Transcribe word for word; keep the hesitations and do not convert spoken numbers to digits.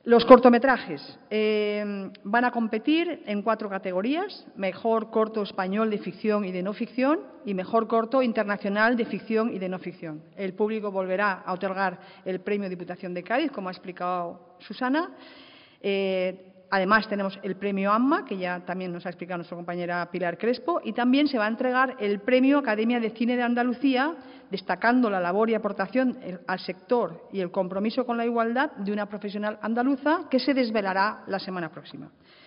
Los cortometrajes eh, van a competir en cuatro categorías: mejor corto español de ficción y de no ficción y mejor corto internacional de ficción y de no ficción. El público volverá a otorgar el premio Diputación de Cádiz, como ha explicado Susana. Eh, Además, tenemos el premio AMMA, que ya también nos ha explicado nuestra compañera Pilar Crespo, y también se va a entregar el premio Academia de Cine de Andalucía, destacando la labor y aportación al sector y el compromiso con la igualdad de una profesional andaluza, que se desvelará la semana próxima.